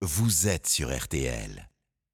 vous êtes sur RTL.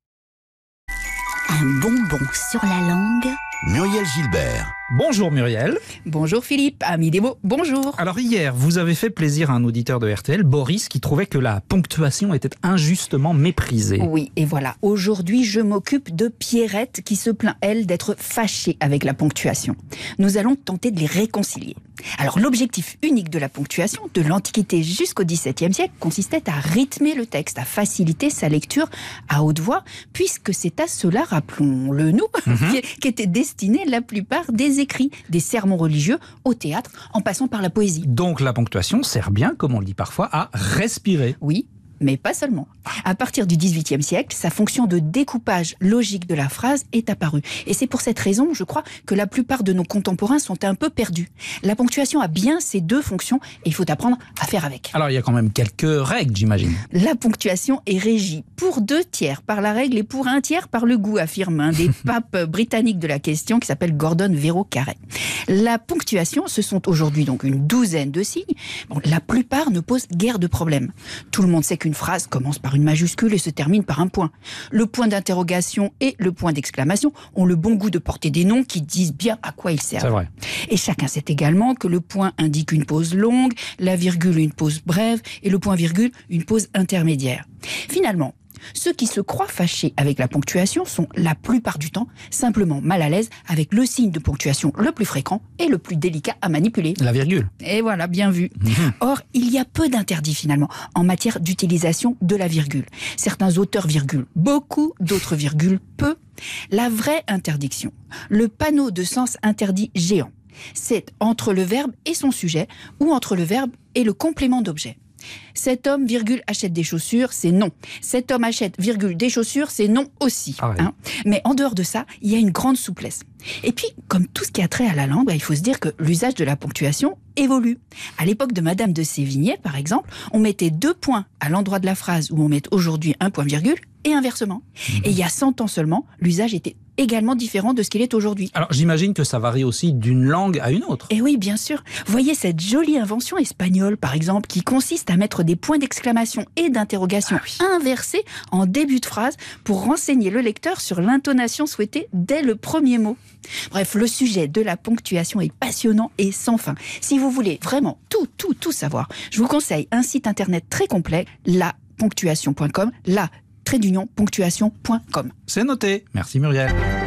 Un bonbon sur la langue. Muriel Gilbert. Bonjour Muriel. Bonjour Philippe, ami des mots, bonjour. Alors hier, vous avez fait plaisir à un auditeur de RTL, Boris, qui trouvait que la ponctuation était injustement méprisée. Oui, et voilà, aujourd'hui je m'occupe de Pierrette qui se plaint, elle, d'être fâchée avec la ponctuation. Nous allons tenter de les réconcilier. Alors l'objectif unique de la ponctuation, de l'Antiquité jusqu'au XVIIe siècle, consistait à rythmer le texte, à faciliter sa lecture à haute voix, puisque c'est à cela, rappelons-le nous, qu'étaient destinés la plupart des écrits, des sermons religieux, au théâtre, en passant par la poésie. Donc la ponctuation sert bien, comme on le dit parfois, à respirer. Oui, mais pas seulement. À partir du XVIIIe siècle, sa fonction de découpage logique de la phrase est apparue. Et c'est pour cette raison, je crois, que la plupart de nos contemporains sont un peu perdus. La ponctuation a bien ces deux fonctions et il faut apprendre à faire avec. Alors il y a quand même quelques règles, j'imagine. La ponctuation est régie pour 2/3 par la règle et pour 1/3 par le goût, affirme un des papes britanniques de la question qui s'appelle Gordon Verreau-Carré. La ponctuation, ce sont aujourd'hui donc une douzaine de signes. Bon, la plupart ne posent guère de problème. Tout le monde sait qu'une phrase commence par une majuscule et se termine par un point. Le point d'interrogation et le point d'exclamation ont le bon goût de porter des noms qui disent bien à quoi ils servent. C'est vrai. Et chacun sait également que le point indique une pause longue, la virgule une pause brève et le point-virgule une pause intermédiaire. Finalement, ceux qui se croient fâchés avec la ponctuation sont la plupart du temps simplement mal à l'aise avec le signe de ponctuation le plus fréquent et le plus délicat à manipuler. La virgule. Et voilà, bien vu. Or, il y a peu d'interdits finalement en matière d'utilisation de la virgule. Certains auteurs virgulent beaucoup, d'autres virgulent peu. La vraie interdiction, le panneau de sens interdit géant, c'est entre le verbe et son sujet ou entre le verbe et le complément d'objet. Cet homme, virgule, achète des chaussures, c'est non. Cet homme achète, virgule, des chaussures, c'est non aussi. Ah ouais. Mais en dehors de ça, il y a une grande souplesse. Et puis, comme tout ce qui a trait à la langue, il faut se dire que l'usage de la ponctuation évolue. À l'époque de Madame de Sévigné, par exemple, on mettait 2 points à l'endroit de la phrase où on met aujourd'hui un point-virgule, et inversement. Et il y a 100 ans seulement, l'usage était également différent de ce qu'il est aujourd'hui. Alors j'imagine que ça varie aussi d'une langue à une autre. Et oui, bien sûr. Voyez cette jolie invention espagnole, par exemple, qui consiste à mettre des points d'exclamation et d'interrogation inversés en début de phrase pour renseigner le lecteur sur l'intonation souhaitée dès le premier mot. Bref, le sujet de la ponctuation est passionnant et sans fin. Si vous voulez vraiment tout savoir, je vous conseille un site internet très complet, laponctuation.com, ponctuation.com. C'est noté. Merci Muriel.